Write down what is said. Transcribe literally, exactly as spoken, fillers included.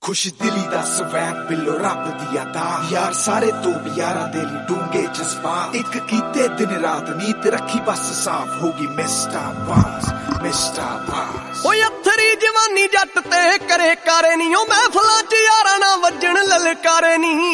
खुश दिली दा स्वैग बिलो रब दी अदा यार सारे तो भी यारा दे ली डूंगे जज्बात एक कीते दिन रात नीत रखी बस साफ होगी मिस्टर बास मिस्टर बास ओए अथरी जवानी जट ते करे कारे नी ओ महफिलां च यारा ना वजन ललकारे नी